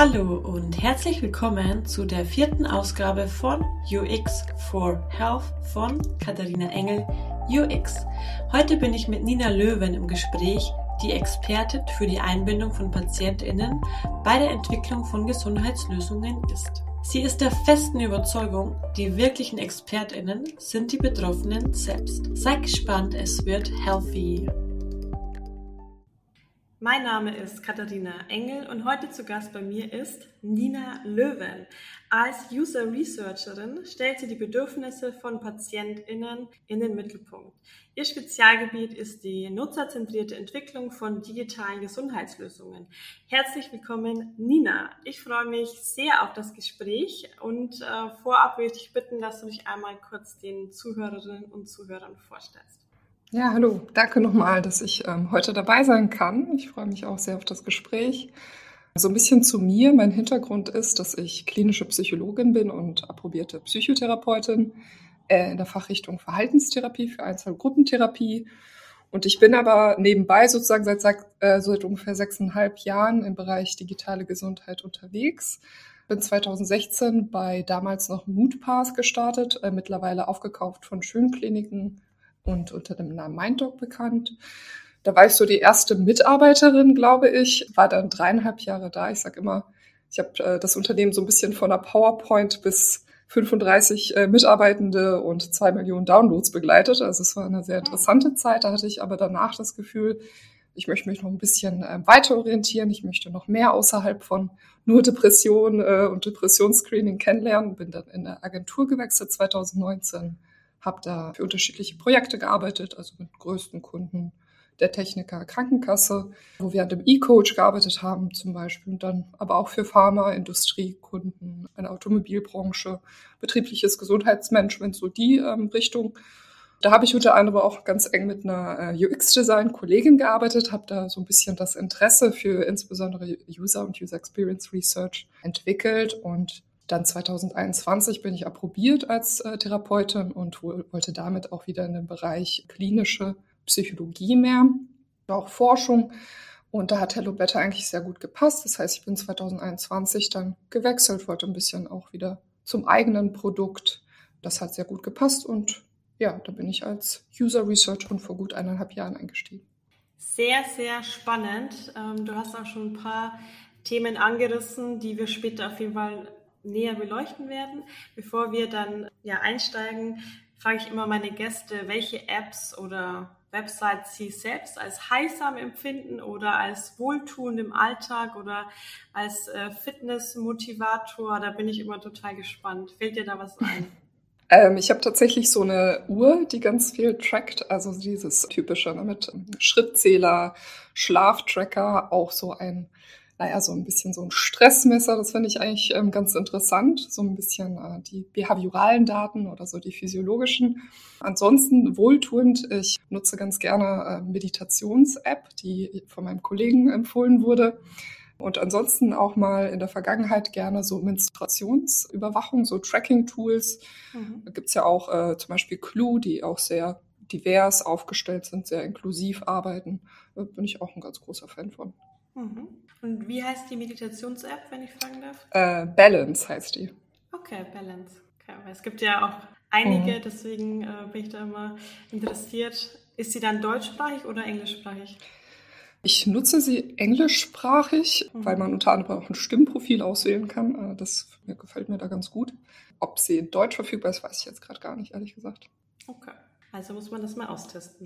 Hallo und herzlich willkommen zu der 4. Ausgabe von UX for Health von Katharina Engel UX. Heute bin ich mit Nina Löwen im Gespräch, die Expertin für die Einbindung von PatientInnen bei der Entwicklung von Gesundheitslösungen ist. Sie ist der festen Überzeugung, die wirklichen ExpertInnen sind die Betroffenen selbst. Sei gespannt, es wird healthy. Mein Name ist Katharina Engel und heute zu Gast bei mir ist Nina Löwen. Als User Researcherin stellt sie die Bedürfnisse von PatientInnen in den Mittelpunkt. Ihr Spezialgebiet ist die nutzerzentrierte Entwicklung von digitalen Gesundheitslösungen. Herzlich willkommen, Nina. Ich freue mich sehr auf das Gespräch und vorab würde ich dich bitten, dass du dich einmal kurz den Zuhörerinnen und Zuhörern vorstellst. Ja, hallo. Danke nochmal, dass ich heute dabei sein kann. Ich freue mich auch sehr auf das Gespräch. So ein bisschen zu mir. Mein Hintergrund ist, dass ich klinische Psychologin bin und approbierte Psychotherapeutin in der Fachrichtung Verhaltenstherapie für Einzel- und Gruppentherapie. Und ich bin aber nebenbei sozusagen seit ungefähr 6,5 Jahren im Bereich digitale Gesundheit unterwegs. Bin 2016 bei damals noch MoodPath gestartet, mittlerweile aufgekauft von Schönkliniken und unter dem Namen MindDoc bekannt. Da war ich so die erste Mitarbeiterin, glaube ich, war dann 3,5 Jahre da. Ich sage immer, ich habe das Unternehmen so ein bisschen von einer PowerPoint bis 35 Mitarbeitende und 2 Millionen Downloads begleitet. Also es war eine sehr interessante Zeit. Da hatte ich aber danach das Gefühl, ich möchte mich noch ein bisschen weiter orientieren. Ich möchte noch mehr außerhalb von nur Depression und Depressionsscreening kennenlernen. Bin dann in eine Agentur gewechselt 2019. Habe da für unterschiedliche Projekte gearbeitet, also mit größten Kunden der Techniker Krankenkasse, wo wir an dem E-Coach gearbeitet haben zum Beispiel, und dann aber auch für Pharma, Industriekunden, eine Automobilbranche, betriebliches Gesundheitsmanagement, so die Richtung. Da habe ich unter anderem auch ganz eng mit einer UX-Design-Kollegin gearbeitet, habe da so ein bisschen das Interesse für insbesondere User und User Experience Research entwickelt und dann 2021 bin ich approbiert als Therapeutin und wollte damit auch wieder in den Bereich klinische Psychologie mehr, auch Forschung. Und da hat Hello Better eigentlich sehr gut gepasst. Das heißt, ich bin 2021 dann gewechselt, wollte ein bisschen auch wieder zum eigenen Produkt. Das hat sehr gut gepasst und ja, da bin ich als User Researcherin vor gut 1,5 Jahren eingestiegen. Sehr, sehr spannend. Du hast auch schon ein paar Themen angerissen, die wir später auf jeden Fall näher beleuchten werden. Bevor wir dann einsteigen, frage ich immer meine Gäste, welche Apps oder Websites sie selbst als heilsam empfinden oder als wohltuend im Alltag oder als Fitnessmotivator. Da bin ich immer total gespannt. Fällt dir da was ein? Ich habe tatsächlich so eine Uhr, die ganz viel trackt, also dieses typische mit Schrittzähler, Schlaftracker, auch so so ein bisschen so ein Stressmesser, das finde ich eigentlich ganz interessant, so ein bisschen die behavioralen Daten oder so die physiologischen. Ansonsten wohltuend, ich nutze ganz gerne Meditations-App, die von meinem Kollegen empfohlen wurde. Und ansonsten auch mal in der Vergangenheit gerne so Menstruationsüberwachung, so Tracking-Tools. Da gibt's ja auch zum Beispiel Clue, die auch sehr divers aufgestellt sind, sehr inklusiv arbeiten. Da bin ich auch ein ganz großer Fan von. Und wie heißt die Meditations-App, wenn ich fragen darf? Balance heißt die. Okay, Balance. Okay, aber es gibt ja auch einige, deswegen bin ich da immer interessiert. Ist sie dann deutschsprachig oder englischsprachig? Ich nutze sie englischsprachig, weil man unter anderem auch ein Stimmprofil auswählen kann. Das gefällt mir da ganz gut. Ob sie in Deutsch verfügbar ist, weiß ich jetzt gerade gar nicht, ehrlich gesagt. Okay, also muss man das mal austesten.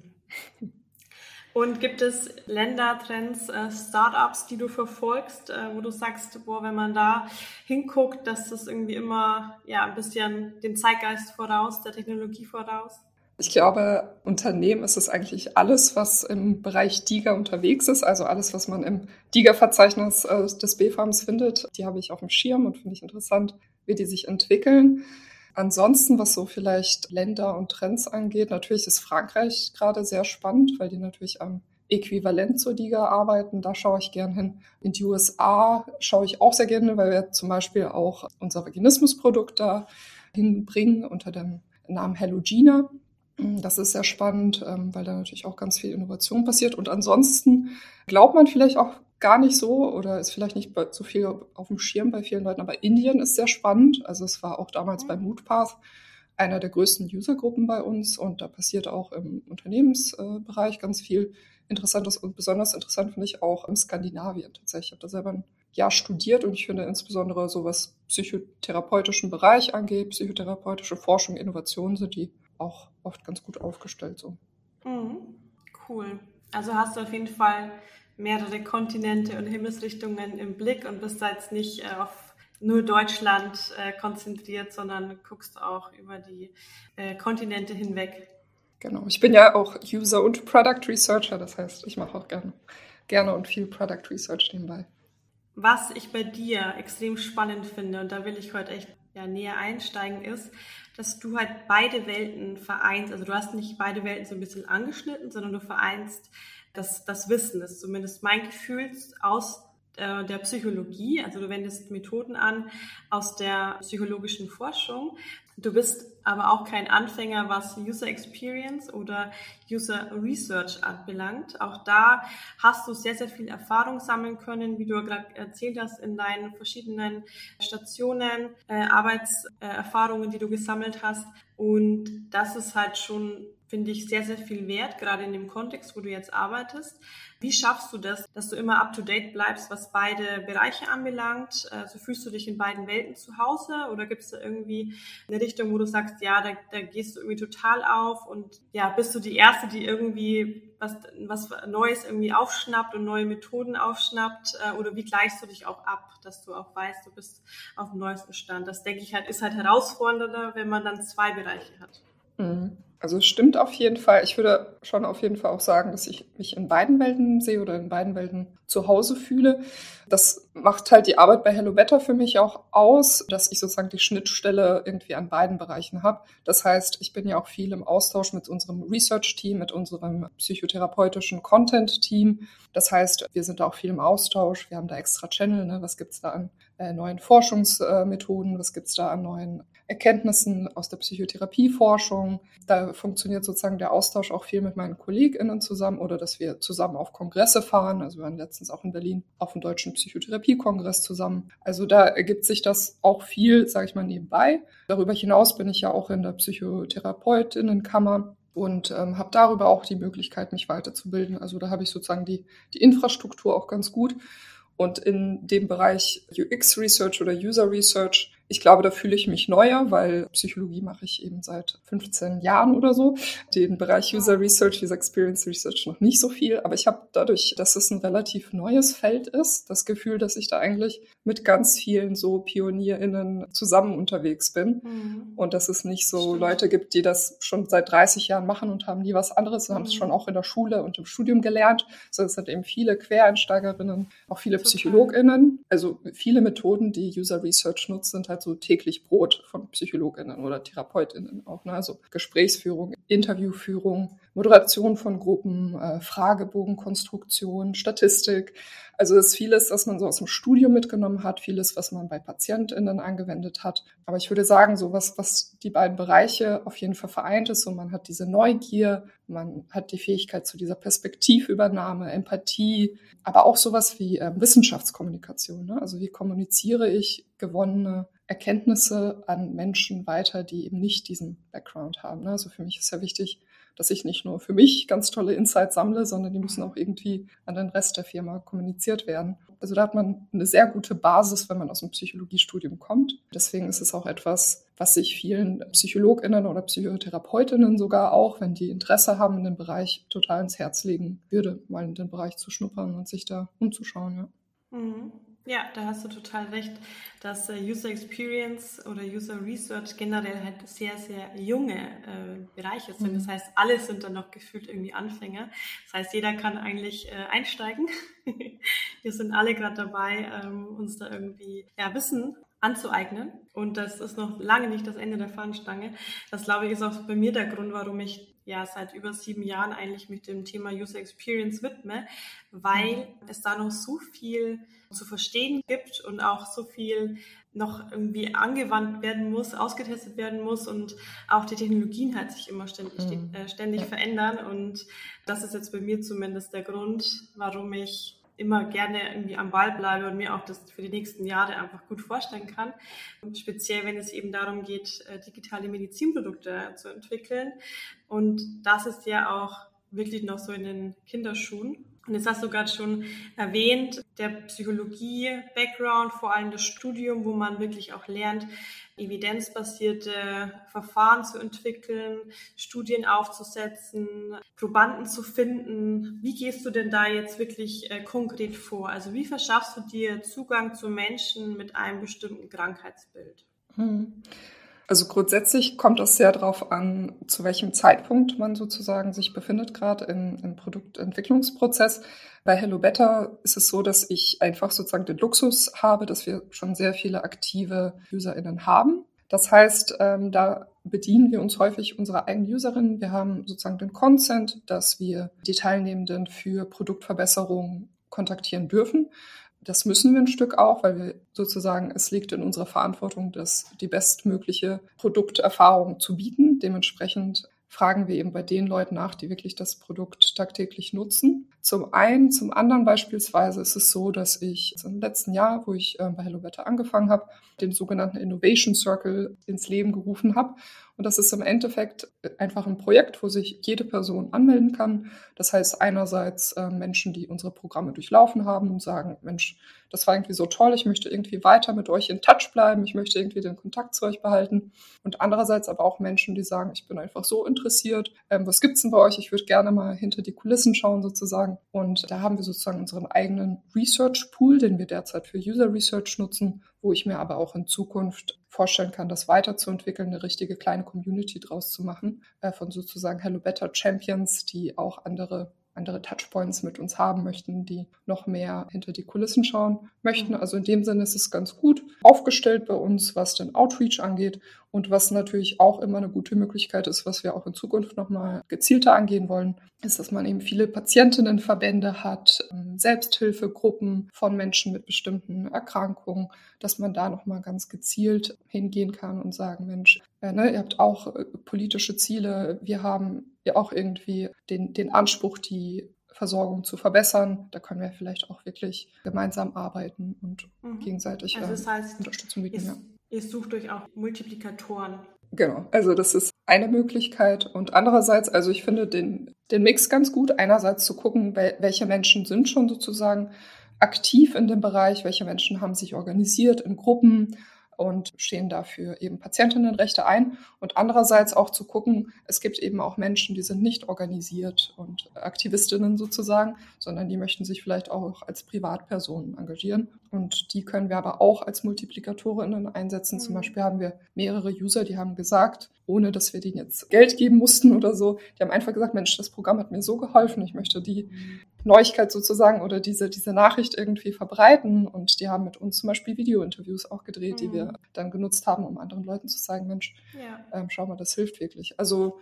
Und gibt es Ländertrends, Startups, die du verfolgst, wo du sagst, wenn man da hinguckt, dass das irgendwie immer ein bisschen dem Zeitgeist voraus, der Technologie voraus? Ich glaube, Unternehmen ist es eigentlich alles, was im Bereich DiGA unterwegs ist, also alles, was man im DiGA-Verzeichnis des BfArMs findet. Die habe ich auf dem Schirm und finde ich interessant, wie die sich entwickeln. Ansonsten, was so vielleicht Länder und Trends angeht, natürlich ist Frankreich gerade sehr spannend, weil die natürlich am Äquivalent zur DiGA arbeiten. Da schaue ich gern hin. In die USA schaue ich auch sehr gerne, weil wir zum Beispiel auch unser Vaginismus-Produkt da hinbringen unter dem Namen Hellogina. Das ist sehr spannend, weil da natürlich auch ganz viel Innovation passiert. Und ansonsten glaubt man vielleicht auch gar nicht so oder ist vielleicht nicht so viel auf dem Schirm bei vielen Leuten, aber Indien ist sehr spannend. Also es war auch damals bei Moodpath einer der größten Usergruppen bei uns und da passiert auch im Unternehmensbereich ganz viel Interessantes und besonders interessant finde ich auch in Skandinavien tatsächlich. Ich habe da selber ein Jahr studiert und ich finde insbesondere so was psychotherapeutischen Bereich angeht, psychotherapeutische Forschung, Innovationen sind die auch oft ganz gut aufgestellt so. Cool. Also hast du auf jeden Fall mehrere Kontinente und Himmelsrichtungen im Blick und bist da jetzt nicht auf nur Deutschland konzentriert, sondern guckst auch über die Kontinente hinweg. Genau, ich bin ja auch User- und Product Researcher, das heißt, ich mache auch gerne und viel Product Research nebenbei. Was ich bei dir extrem spannend finde, und da will ich heute echt näher einsteigen, ist, dass du halt beide Welten vereinst. Also du hast nicht beide Welten so ein bisschen angeschnitten, sondern du vereinst das Wissen, das ist zumindest mein Gefühl, aus der Psychologie. Also du wendest Methoden an aus der psychologischen Forschung. Du bist aber auch kein Anfänger, was User Experience oder User Research anbelangt. Auch da hast du sehr, sehr viel Erfahrung sammeln können, wie du gerade erzählt hast, in deinen verschiedenen Stationen, Arbeitserfahrungen, die du gesammelt hast. Und das ist halt schon, finde ich, sehr, sehr viel wert, gerade in dem Kontext, wo du jetzt arbeitest. Wie schaffst du das, dass du immer up-to-date bleibst, was beide Bereiche anbelangt? Also fühlst du dich in beiden Welten zu Hause oder gibt es da irgendwie eine Richtung, wo du sagst, ja, da gehst du irgendwie total auf und ja, bist du die Erste, die irgendwie was Neues irgendwie aufschnappt und neue Methoden aufschnappt? Oder wie gleichst du dich auch ab, dass du auch weißt, du bist auf dem neuesten Stand? Das denke ich halt, ist halt herausfordernder, wenn man dann zwei Bereiche hat. Also es stimmt auf jeden Fall. Ich würde schon auf jeden Fall auch sagen, dass ich mich in beiden Welten sehe oder in beiden Welten zu Hause fühle. Das macht halt die Arbeit bei Hello Better für mich auch aus, dass ich sozusagen die Schnittstelle irgendwie an beiden Bereichen habe. Das heißt, ich bin ja auch viel im Austausch mit unserem Research-Team, mit unserem psychotherapeutischen Content-Team. Das heißt, wir sind da auch viel im Austausch. Wir haben da extra Channel, ne? Was gibt's da an neuen Forschungsmethoden? Was gibt's da an neuen Erkenntnissen aus der Psychotherapieforschung? Da funktioniert sozusagen der Austausch auch viel mit meinen KollegInnen zusammen oder dass wir zusammen auf Kongresse fahren. Also wir waren letztens auch in Berlin auf dem Deutschen Psychotherapiekongress zusammen. Also da ergibt sich das auch viel, sage ich mal, nebenbei. Darüber hinaus bin ich ja auch in der Psychotherapeutinnenkammer und habe darüber auch die Möglichkeit, mich weiterzubilden. Also da habe ich sozusagen die Infrastruktur auch ganz gut. Und in dem Bereich UX Research oder User Research, ich glaube, da fühle ich mich neuer, weil Psychologie mache ich eben seit 15 Jahren oder so. Den Bereich User Research, User Experience Research noch nicht so viel. Aber ich habe dadurch, dass es ein relativ neues Feld ist, das Gefühl, dass ich da eigentlich mit ganz vielen so PionierInnen zusammen unterwegs bin. Und dass es nicht so Leute gibt, die das schon seit 30 Jahren machen und haben nie was anderes und haben es schon auch in der Schule und im Studium gelernt. Sondern es sind eben viele QuereinsteigerInnen, auch viele PsychologInnen. Also viele Methoden, die User Research nutzt, sind halt so täglich Brot von PsychologInnen oder TherapeutInnen auch. Ne? Also Gesprächsführung, Interviewführung, Moderation von Gruppen, Fragebogenkonstruktion, Statistik. Also es ist vieles, was man so aus dem Studium mitgenommen hat, vieles, was man bei PatientInnen angewendet hat. Aber ich würde sagen, so was die beiden Bereiche auf jeden Fall vereint ist, und man hat diese Neugier, man hat die Fähigkeit zu dieser Perspektivübernahme, Empathie, aber auch sowas wie Wissenschaftskommunikation. Ne? Also wie kommuniziere ich gewonnene Erkenntnisse an Menschen weiter, die eben nicht diesen Background haben. Ne? Also für mich ist ja wichtig, dass ich nicht nur für mich ganz tolle Insights sammle, sondern die müssen auch irgendwie an den Rest der Firma kommuniziert werden. Also da hat man eine sehr gute Basis, wenn man aus dem Psychologiestudium kommt. Deswegen ist es auch etwas, was ich vielen PsychologInnen oder Psychotherapeutinnen sogar auch, wenn die Interesse haben in dem Bereich, total ins Herz legen würde, mal in den Bereich zu schnuppern und sich da umzuschauen. Ja. Ja, da hast du total recht, dass User Experience oder User Research generell halt sehr, sehr junge Bereiche sind. Das heißt, alle sind dann noch gefühlt irgendwie Anfänger. Das heißt, jeder kann eigentlich einsteigen. Wir sind alle gerade dabei, uns da irgendwie Wissen anzueignen. Und das ist noch lange nicht das Ende der Fahnenstange. Das, glaube ich, ist auch bei mir der Grund, warum ich seit über 7 Jahren eigentlich mit dem Thema User Experience widme, weil es da noch so viel zu verstehen gibt und auch so viel noch irgendwie angewandt werden muss, ausgetestet werden muss und auch die Technologien halt sich immer ständig verändern. Und das ist jetzt bei mir zumindest der Grund, warum ich immer gerne irgendwie am Ball bleibe und mir auch das für die nächsten Jahre einfach gut vorstellen kann. Und speziell, wenn es eben darum geht, digitale Medizinprodukte zu entwickeln. Und das ist ja auch wirklich noch so in den Kinderschuhen. Und jetzt hast du gerade schon erwähnt, der Psychologie-Background, vor allem das Studium, wo man wirklich auch lernt, evidenzbasierte Verfahren zu entwickeln, Studien aufzusetzen, Probanden zu finden. Wie gehst du denn da jetzt wirklich konkret vor? Also wie verschaffst du dir Zugang zu Menschen mit einem bestimmten Krankheitsbild? Also grundsätzlich kommt es sehr darauf an, zu welchem Zeitpunkt man sozusagen sich befindet, gerade im Produktentwicklungsprozess. Bei Hello Better ist es so, dass ich einfach sozusagen den Luxus habe, dass wir schon sehr viele aktive UserInnen haben. Das heißt, da bedienen wir uns häufig unserer eigenen Userinnen. Wir haben sozusagen den Consent, dass wir die Teilnehmenden für Produktverbesserungen kontaktieren dürfen. Das müssen wir ein Stück auch, weil wir sozusagen, es liegt in unserer Verantwortung, die bestmögliche Produkterfahrung zu bieten. Dementsprechend fragen wir eben bei den Leuten nach, die wirklich das Produkt tagtäglich nutzen. Zum einen, zum anderen beispielsweise ist es so, dass ich im letzten Jahr, wo ich bei Hello Better angefangen habe, den sogenannten Innovation Circle ins Leben gerufen habe. Und das ist im Endeffekt einfach ein Projekt, wo sich jede Person anmelden kann. Das heißt einerseits Menschen, die unsere Programme durchlaufen haben und sagen, Mensch, das war irgendwie so toll, ich möchte irgendwie weiter mit euch in Touch bleiben, ich möchte irgendwie den Kontakt zu euch behalten. Und andererseits aber auch Menschen, die sagen, ich bin einfach so interessiert, was gibt's denn bei euch? Ich würde gerne mal hinter die Kulissen schauen sozusagen. Und da haben wir sozusagen unseren eigenen Research Pool, den wir derzeit für User Research nutzen, wo ich mir aber auch in Zukunft vorstellen kann, das weiterzuentwickeln, eine richtige kleine Community draus zu machen, von sozusagen Hello Better Champions, die auch andere Touchpoints mit uns haben möchten, die noch mehr hinter die Kulissen schauen möchten. Also in dem Sinne ist es ganz gut aufgestellt bei uns, was den Outreach angeht und was natürlich auch immer eine gute Möglichkeit ist, was wir auch in Zukunft nochmal gezielter angehen wollen, ist, dass man eben viele Patientinnenverbände hat, Selbsthilfegruppen von Menschen mit bestimmten Erkrankungen, dass man da nochmal ganz gezielt hingehen kann und sagen, Mensch, ihr habt auch politische Ziele, wir haben ja auch irgendwie den Anspruch, die Versorgung zu verbessern. Da können wir vielleicht auch wirklich gemeinsam arbeiten und gegenseitig also das heißt, Unterstützung bieten. Ihr sucht euch auch Multiplikatoren. Genau, also das ist eine Möglichkeit. Und andererseits, also ich finde den Mix ganz gut. Einerseits zu gucken, welche Menschen sind schon sozusagen aktiv in dem Bereich, welche Menschen haben sich organisiert in Gruppen und stehen dafür eben Patientinnenrechte ein. Und andererseits auch zu gucken, es gibt eben auch Menschen, die sind nicht organisiert und Aktivistinnen sozusagen, sondern die möchten sich vielleicht auch als Privatpersonen engagieren. Und die können wir aber auch als Multiplikatorinnen einsetzen. Zum Beispiel haben wir mehrere User, die haben gesagt, ohne dass wir denen jetzt Geld geben mussten oder so, die haben einfach gesagt, Mensch, das Programm hat mir so geholfen, ich möchte die Neuigkeit sozusagen oder diese Nachricht irgendwie verbreiten. Und die haben mit uns zum Beispiel Video-Interviews auch gedreht, die wir dann genutzt haben, um anderen Leuten zu sagen, Mensch, schau mal, das hilft wirklich. Also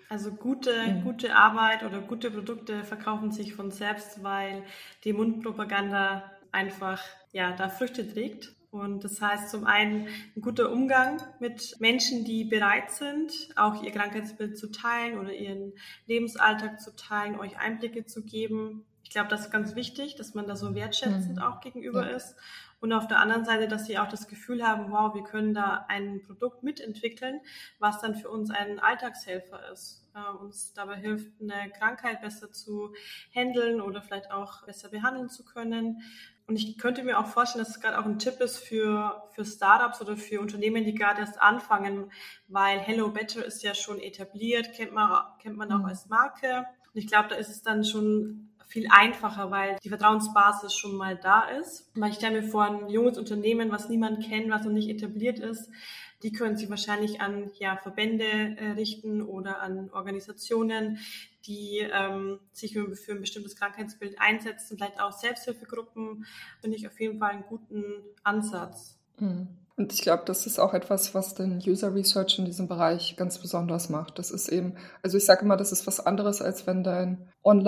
gute Arbeit oder gute Produkte verkaufen sich von selbst, weil die Mundpropaganda einfach da Früchte trägt. Und das heißt zum einen ein guter Umgang mit Menschen, die bereit sind, auch ihr Krankheitsbild zu teilen oder ihren Lebensalltag zu teilen, euch Einblicke zu geben. Ich glaube, das ist ganz wichtig, dass man da so wertschätzend auch gegenüber ist. Und auf der anderen Seite, dass sie auch das Gefühl haben, wow, wir können da ein Produkt mitentwickeln, was dann für uns ein Alltagshelfer ist. Uns dabei hilft, eine Krankheit besser zu handeln oder vielleicht auch besser behandeln zu können. Und ich könnte mir auch vorstellen, dass es gerade auch ein Tipp ist für Startups oder für Unternehmen, die gerade erst anfangen, weil Hello Better ist ja schon etabliert, kennt man auch als Marke. Und ich glaube, da ist es dann schon viel einfacher, weil die Vertrauensbasis schon mal da ist. Weil ich stelle mir vor, ein junges Unternehmen, was niemand kennt, was noch nicht etabliert ist, die können sich wahrscheinlich an Verbände richten oder an Organisationen, die sich für ein bestimmtes Krankheitsbild einsetzen, vielleicht auch Selbsthilfegruppen, finde ich auf jeden Fall einen guten Ansatz. Mhm. Und ich glaube, das ist auch etwas, was den User Research in diesem Bereich ganz besonders macht. Das ist eben, also ich sage immer, das ist was anderes, als wenn dein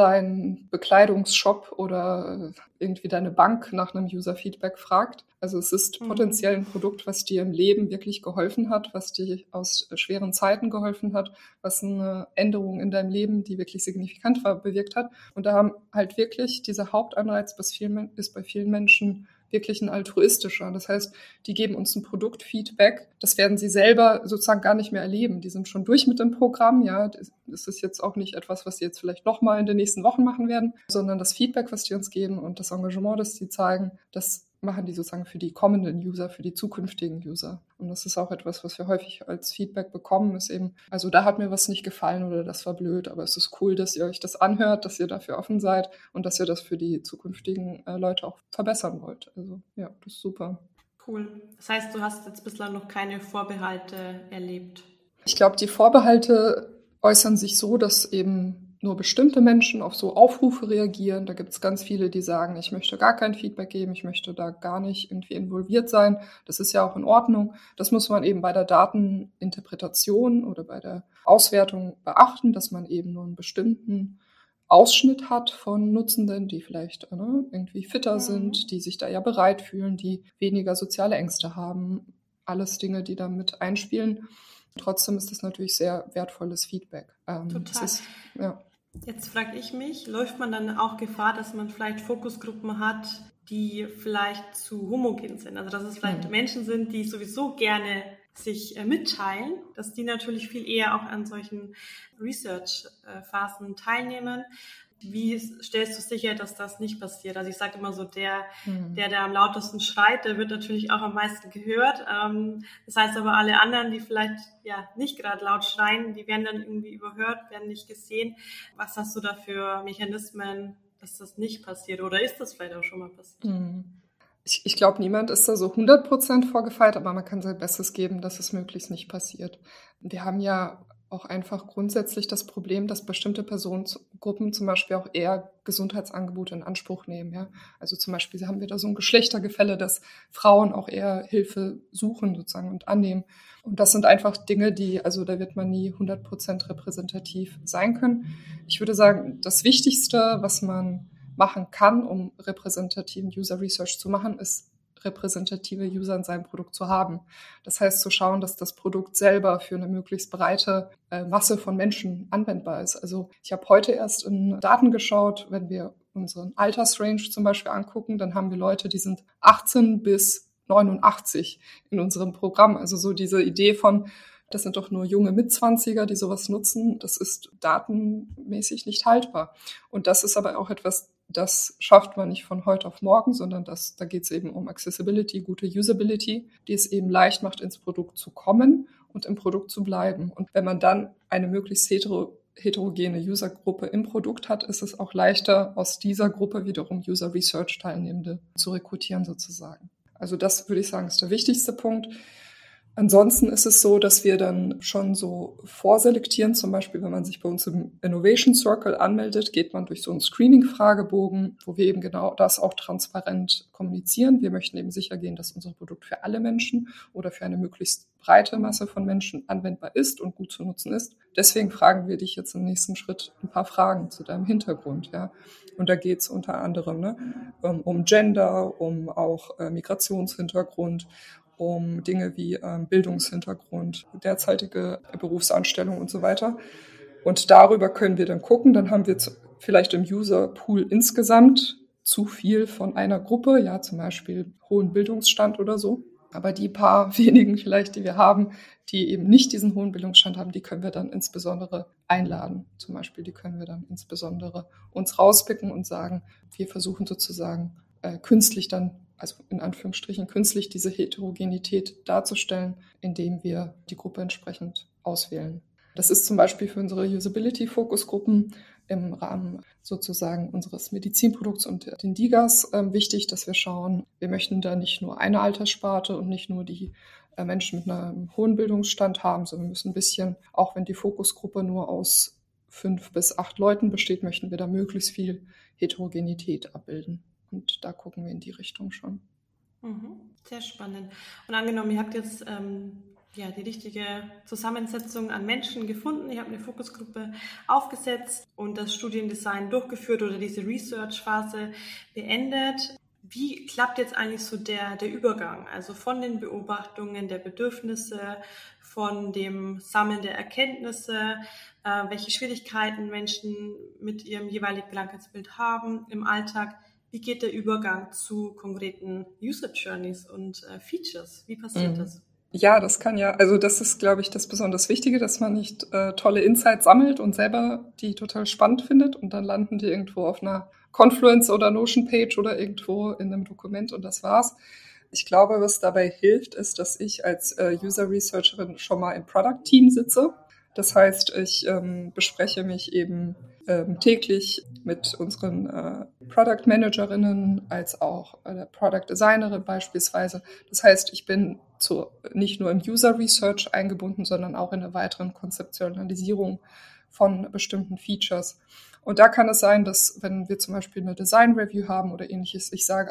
Online-Bekleidungsshop oder irgendwie deine Bank nach einem User-Feedback fragt. Also es ist potenziell ein Produkt, was dir im Leben wirklich geholfen hat, was dir aus schweren Zeiten geholfen hat, was eine Änderung in deinem Leben, die wirklich signifikant war, bewirkt hat. Und da haben halt wirklich dieser Hauptanreiz ist bei vielen Menschen wirklich ein altruistischer. Das heißt, die geben uns ein Produktfeedback. Das werden sie selber sozusagen gar nicht mehr erleben. Die sind schon durch mit dem Programm. Ja, das ist jetzt auch nicht etwas, was sie jetzt vielleicht nochmal in den nächsten Wochen machen werden, sondern das Feedback, was die uns geben und das Engagement, das die zeigen, das machen die sozusagen für die kommenden User, für die zukünftigen User. Und das ist auch etwas, was wir häufig als Feedback bekommen, ist eben, also da hat mir was nicht gefallen oder das war blöd, aber es ist cool, dass ihr euch das anhört, dass ihr dafür offen seid und dass ihr das für die zukünftigen Leute auch verbessern wollt. Also ja, das ist super. Cool. Das heißt, du hast jetzt bislang noch keine Vorbehalte erlebt. Ich glaube, die Vorbehalte äußern sich so, dass eben nur bestimmte Menschen auf so Aufrufe reagieren. Da gibt es ganz viele, die sagen, ich möchte gar kein Feedback geben, ich möchte da gar nicht irgendwie involviert sein. Das ist ja auch in Ordnung. Das muss man eben bei der Dateninterpretation oder bei der Auswertung beachten, dass man eben nur einen bestimmten Ausschnitt hat von Nutzenden, die vielleicht irgendwie fitter sind, die sich da ja bereit fühlen, die weniger soziale Ängste haben. Alles Dinge, die da mit einspielen. Trotzdem ist das natürlich sehr wertvolles Feedback. Total. Ja. Jetzt frage ich mich, läuft man dann auch Gefahr, dass man vielleicht Fokusgruppen hat, die vielleicht zu homogen sind? Also dass es vielleicht Menschen sind, die sowieso gerne sich mitteilen, dass die natürlich viel eher auch an solchen Research-Phasen teilnehmen. Wie stellst du sicher, dass das nicht passiert? Also ich sage immer so, der am lautesten schreit, der wird natürlich auch am meisten gehört. Das heißt aber, alle anderen, die vielleicht ja nicht gerade laut schreien, die werden dann irgendwie überhört, werden nicht gesehen. Was hast du da für Mechanismen, dass das nicht passiert? Oder ist das vielleicht auch schon mal passiert? Ich glaube, niemand ist da so 100% vorgefeilt, aber man kann sein Bestes geben, dass es möglichst nicht passiert. Wir haben ja auch einfach grundsätzlich das Problem, dass bestimmte Personengruppen zum Beispiel auch eher Gesundheitsangebote in Anspruch nehmen. Ja? Also zum Beispiel haben wir da so ein Geschlechtergefälle, dass Frauen auch eher Hilfe suchen sozusagen und annehmen. Und das sind einfach Dinge, also da wird man nie 100% repräsentativ sein können. Ich würde sagen, das Wichtigste, was man machen kann, um repräsentativen User Research zu machen, ist repräsentative User in seinem Produkt zu haben. Das heißt, zu schauen, dass das Produkt selber für eine möglichst breite Masse von Menschen anwendbar ist. Also ich habe heute erst in Daten geschaut, wenn wir unseren Altersrange zum Beispiel angucken, dann haben wir Leute, die sind 18 bis 89 in unserem Programm. Also so diese Idee von, das sind doch nur junge Mitzwanziger, die sowas nutzen, das ist datenmäßig nicht haltbar. Und das ist aber auch etwas, das schafft man nicht von heute auf morgen, sondern da geht es eben um Accessibility, gute Usability, die es eben leicht macht, ins Produkt zu kommen und im Produkt zu bleiben. Und wenn man dann eine möglichst heterogene Usergruppe im Produkt hat, ist es auch leichter, aus dieser Gruppe wiederum User Research Teilnehmende zu rekrutieren sozusagen. Also das würde ich sagen, ist der wichtigste Punkt. Ansonsten ist es so, dass wir dann schon so vorselektieren. Zum Beispiel, wenn man sich bei uns im Innovation Circle anmeldet, geht man durch so einen Screening-Fragebogen, wo wir eben genau das auch transparent kommunizieren. Wir möchten eben sicher gehen, dass unser Produkt für alle Menschen oder für eine möglichst breite Masse von Menschen anwendbar ist und gut zu nutzen ist. Deswegen fragen wir dich jetzt im nächsten Schritt ein paar Fragen zu deinem Hintergrund. Ja. Und da geht es unter anderem um Gender, um auch Migrationshintergrund, um Dinge wie Bildungshintergrund, derzeitige Berufsanstellung und so weiter. Und darüber können wir dann gucken. Dann haben wir vielleicht im User-Pool insgesamt zu viel von einer Gruppe, ja, zum Beispiel hohen Bildungsstand oder so. Aber die paar wenigen vielleicht, die wir haben, die eben nicht diesen hohen Bildungsstand haben, die können wir dann insbesondere einladen. Zum Beispiel, die können wir dann insbesondere uns rauspicken und sagen, wir versuchen sozusagen künstlich dann, also in Anführungsstrichen künstlich, diese Heterogenität darzustellen, indem wir die Gruppe entsprechend auswählen. Das ist zum Beispiel für unsere Usability-Fokusgruppen im Rahmen sozusagen unseres Medizinprodukts und den DIGAs wichtig, dass wir schauen, wir möchten da nicht nur eine Alterssparte und nicht nur die Menschen mit einem hohen Bildungsstand haben, sondern wir müssen ein bisschen, auch wenn die Fokusgruppe nur aus 5 bis 8 Leuten besteht, möchten wir da möglichst viel Heterogenität abbilden. Und da gucken wir in die Richtung schon. Sehr spannend. Und angenommen, ihr habt jetzt die richtige Zusammensetzung an Menschen gefunden, ihr habt eine Fokusgruppe aufgesetzt und das Studiendesign durchgeführt oder diese Research-Phase beendet. Wie klappt jetzt eigentlich so der Übergang? Also von den Beobachtungen der Bedürfnisse, von dem Sammeln der Erkenntnisse, welche Schwierigkeiten Menschen mit ihrem jeweiligen Krankheitsbild haben im Alltag. Wie geht der Übergang zu konkreten User Journeys und Features? Wie passiert das? Ja, das kann ja, also das ist, glaube ich, das besonders Wichtige, dass man nicht tolle Insights sammelt und selber die total spannend findet und dann landen die irgendwo auf einer Confluence oder Notion-Page oder irgendwo in einem Dokument und das war's. Ich glaube, was dabei hilft, ist, dass ich als User-Researcherin schon mal im Product-Team sitze. Das heißt, ich bespreche mich eben täglich mit unseren Product-Managerinnen als auch der Product-Designerin beispielsweise. Das heißt, ich bin nicht nur im User-Research eingebunden, sondern auch in der weiteren Konzeptionalisierung von bestimmten Features. Und da kann es sein, dass wenn wir zum Beispiel eine Design-Review haben oder ähnliches, ich sage,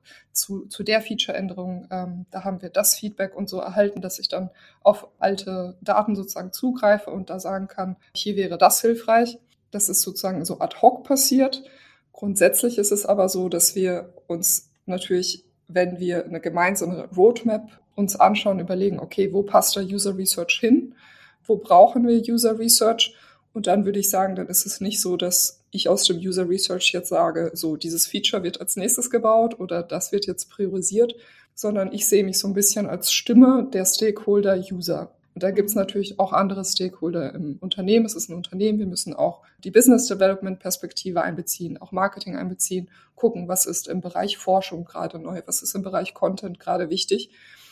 zu der Feature-Änderung, da haben wir das Feedback und so erhalten, dass ich dann auf alte Daten sozusagen zugreife und da sagen kann, hier wäre das hilfreich. Das ist sozusagen so ad hoc passiert. Grundsätzlich ist es aber so, dass wir uns natürlich, wenn wir eine gemeinsame Roadmap uns anschauen, überlegen, okay, wo passt der User Research hin? Wo brauchen wir User Research? Und dann würde ich sagen, dann ist es nicht so, dass ich aus dem User Research jetzt sage, so dieses Feature wird als nächstes gebaut oder das wird jetzt priorisiert, sondern ich sehe mich so ein bisschen als Stimme der Stakeholder User. Und da gibt es natürlich auch andere Stakeholder im Unternehmen. Es ist ein Unternehmen, wir müssen auch die Business Development Perspektive einbeziehen, auch Marketing einbeziehen, gucken, was ist im Bereich Forschung gerade neu, was ist im Bereich Content gerade wichtig.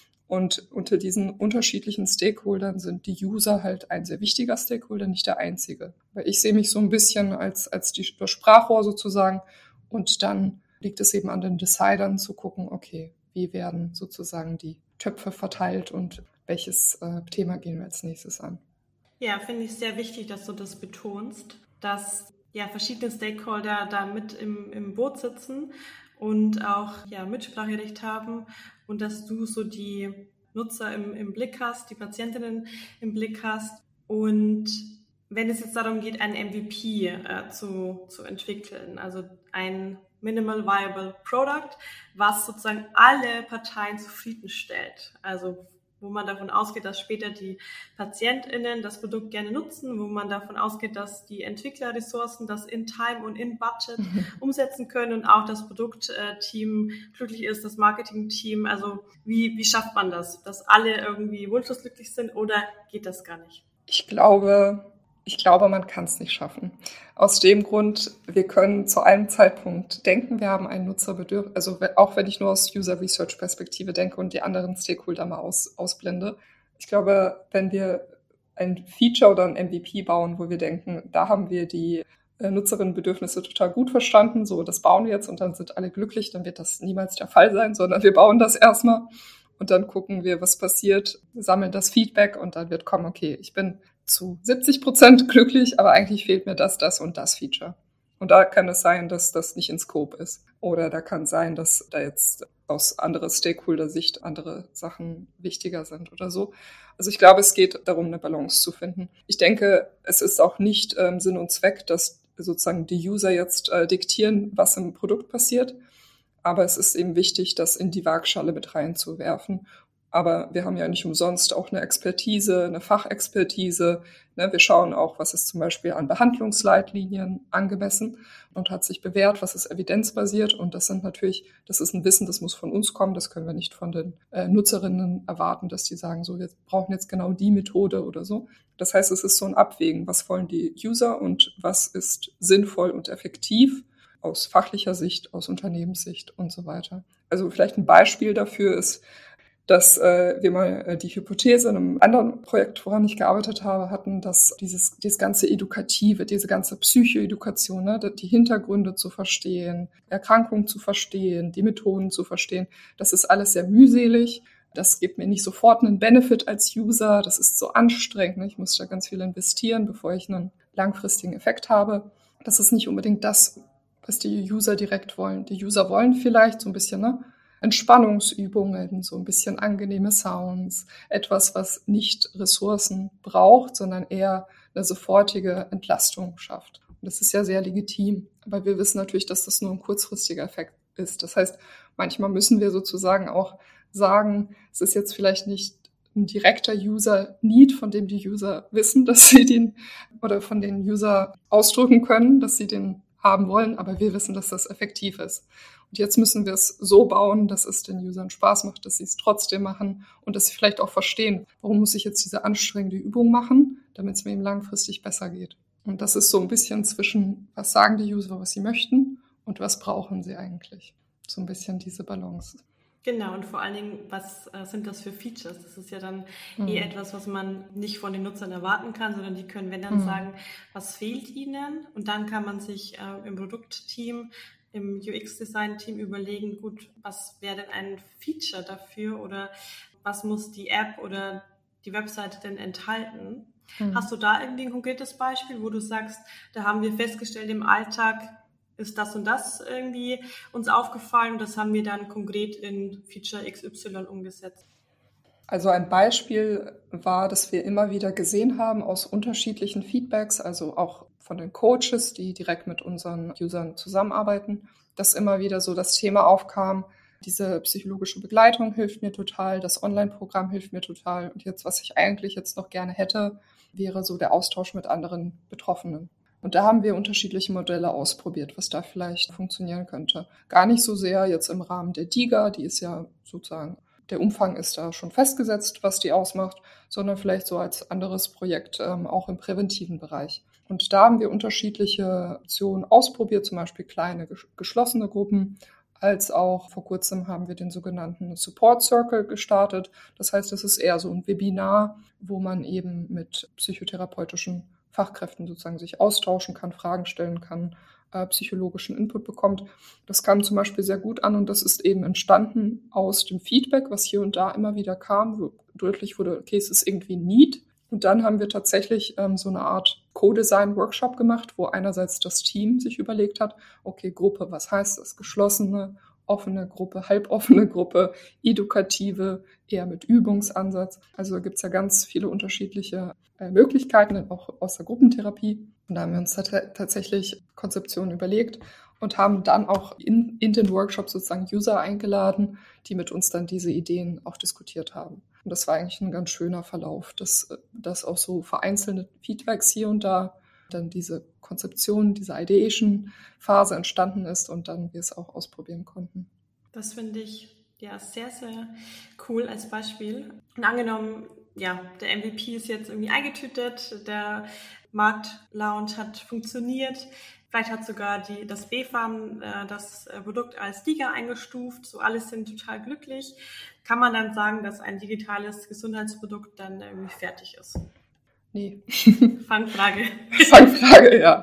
Und unter diesen unterschiedlichen Stakeholdern sind die User halt ein sehr wichtiger Stakeholder, nicht der einzige. Weil ich sehe mich so ein bisschen als das Sprachrohr sozusagen. Und dann liegt es eben an den Decidern zu gucken, okay, wie werden sozusagen die Töpfe verteilt und welches Thema gehen wir als nächstes an. Ja, finde ich sehr wichtig, dass du das betonst, dass verschiedene Stakeholder da mit im Boot sitzen und auch Mitspracherecht haben und dass du so die Nutzer im Blick hast, die Patientinnen im Blick hast. Und wenn es jetzt darum geht, ein MVP zu entwickeln, also ein Minimal Viable Product, was sozusagen alle Parteien zufriedenstellt, also wo man davon ausgeht, dass später die PatientInnen das Produkt gerne nutzen, wo man davon ausgeht, dass die Entwicklerressourcen das in Time und in Budget umsetzen können und auch das Produktteam glücklich ist, das Marketingteam. Also wie schafft man das, dass alle irgendwie wunschlos glücklich sind oder geht das gar nicht? Ich glaube, man kann es nicht schaffen. Aus dem Grund, wir können zu einem Zeitpunkt denken, wir haben ein Nutzerbedürfnis, also auch wenn ich nur aus User-Research-Perspektive denke und die anderen Stakeholder mal ausblende. Ich glaube, wenn wir ein Feature oder ein MVP bauen, wo wir denken, da haben wir die Nutzerinnenbedürfnisse total gut verstanden, so das bauen wir jetzt und dann sind alle glücklich, dann wird das niemals der Fall sein, sondern wir bauen das erstmal und dann gucken wir, was passiert, sammeln das Feedback und dann wird kommen, okay, ich bin zu 70% glücklich, aber eigentlich fehlt mir das und das Feature. Und da kann es sein, dass das nicht in Scope ist. Oder da kann sein, dass da jetzt aus anderer Stakeholder-Sicht andere Sachen wichtiger sind oder so. Also ich glaube, es geht darum, eine Balance zu finden. Ich denke, es ist auch nicht Sinn und Zweck, dass sozusagen die User jetzt diktieren, was im Produkt passiert. Aber es ist eben wichtig, das in die Waagschale mit reinzuwerfen. Aber wir haben ja nicht umsonst auch eine Expertise, eine Fachexpertise. Wir schauen auch, was ist zum Beispiel an Behandlungsleitlinien angemessen und hat sich bewährt, was ist evidenzbasiert. Und das ist ein Wissen, das muss von uns kommen. Das können wir nicht von den Nutzerinnen erwarten, dass die sagen, so, wir brauchen jetzt genau die Methode oder so. Das heißt, es ist so ein Abwägen, was wollen die User und was ist sinnvoll und effektiv aus fachlicher Sicht, aus Unternehmenssicht und so weiter. Also vielleicht ein Beispiel dafür ist, dass wir mal die Hypothese in einem anderen Projekt, woran ich gearbeitet habe, hatten, dass dieses ganze Edukative, diese ganze Psychoedukation, die Hintergründe zu verstehen, Erkrankungen zu verstehen, die Methoden zu verstehen, das ist alles sehr mühselig. Das gibt mir nicht sofort einen Benefit als User. Das ist so anstrengend. Ich muss da ganz viel investieren, bevor ich einen langfristigen Effekt habe. Das ist nicht unbedingt das, was die User direkt wollen. Die User wollen vielleicht so ein bisschen Entspannungsübungen, so ein bisschen angenehme Sounds, etwas, was nicht Ressourcen braucht, sondern eher eine sofortige Entlastung schafft. Und das ist ja sehr legitim. Aber wir wissen natürlich, dass das nur ein kurzfristiger Effekt ist. Das heißt, manchmal müssen wir sozusagen auch sagen, es ist jetzt vielleicht nicht ein direkter User-Need, von dem die User wissen, dass sie den oder von den User ausdrücken können, dass sie den haben wollen, aber wir wissen, dass das effektiv ist. Und jetzt müssen wir es so bauen, dass es den Usern Spaß macht, dass sie es trotzdem machen und dass sie vielleicht auch verstehen, warum muss ich jetzt diese anstrengende Übung machen, damit es mir eben langfristig besser geht. Und das ist so ein bisschen zwischen, was sagen die User, was sie möchten und was brauchen sie eigentlich. So ein bisschen diese Balance. Genau, und vor allen Dingen, was sind das für Features? Das ist ja dann etwas, was man nicht von den Nutzern erwarten kann, sondern die können, wenn dann sagen, was fehlt ihnen? Und dann kann man sich im Produktteam, im UX-Design-Team überlegen, gut, was wäre denn ein Feature dafür oder was muss die App oder die Webseite denn enthalten? Hast du da irgendwie ein konkretes Beispiel, wo du sagst, da haben wir festgestellt, im Alltag ist das und das irgendwie uns aufgefallen und das haben wir dann konkret in Feature XY umgesetzt? Also ein Beispiel war, dass wir immer wieder gesehen haben aus unterschiedlichen Feedbacks, also auch von den Coaches, die direkt mit unseren Usern zusammenarbeiten, dass immer wieder so das Thema aufkam, diese psychologische Begleitung hilft mir total, das Online-Programm hilft mir total und jetzt, was ich eigentlich jetzt noch gerne hätte, wäre so der Austausch mit anderen Betroffenen. Und da haben wir unterschiedliche Modelle ausprobiert, was da vielleicht funktionieren könnte. Gar nicht so sehr jetzt im Rahmen der DIGA, die ist ja sozusagen, der Umfang ist da schon festgesetzt, was die ausmacht, sondern vielleicht so als anderes Projekt auch im präventiven Bereich. Und da haben wir unterschiedliche Optionen ausprobiert, zum Beispiel kleine geschlossene Gruppen, als auch vor kurzem haben wir den sogenannten Support Circle gestartet. Das heißt, das ist eher so ein Webinar, wo man eben mit psychotherapeutischen Fachkräften sozusagen sich austauschen kann, Fragen stellen kann, psychologischen Input bekommt. Das kam zum Beispiel sehr gut an und das ist eben entstanden aus dem Feedback, was hier und da immer wieder kam, wo deutlich wurde, okay, es ist irgendwie ein Need. Und dann haben wir tatsächlich so eine Art Co-Design-Workshop gemacht, wo einerseits das Team sich überlegt hat, okay, Gruppe, was heißt das? Geschlossene, offene Gruppe, halboffene Gruppe, edukative, eher mit Übungsansatz. Also da gibt es ja ganz viele unterschiedliche Möglichkeiten, auch aus der Gruppentherapie. Und da haben wir uns tatsächlich Konzeptionen überlegt und haben dann auch in den Workshop sozusagen User eingeladen, die mit uns dann diese Ideen auch diskutiert haben. Und das war eigentlich ein ganz schöner Verlauf, dass auch so vereinzelte Feedbacks hier und da dann diese Konzeption, diese Ideation-Phase entstanden ist und dann wir es auch ausprobieren konnten. Das finde ich ja sehr, sehr cool als Beispiel. Und angenommen, ja, der MVP ist jetzt irgendwie eingetütet, der Marktlaunch hat funktioniert, vielleicht hat sogar das BfArM das Produkt als DIGA eingestuft, so alles sind total glücklich. Kann man dann sagen, dass ein digitales Gesundheitsprodukt dann irgendwie fertig ist? Nee. Fangfrage. Fangfrage, ja.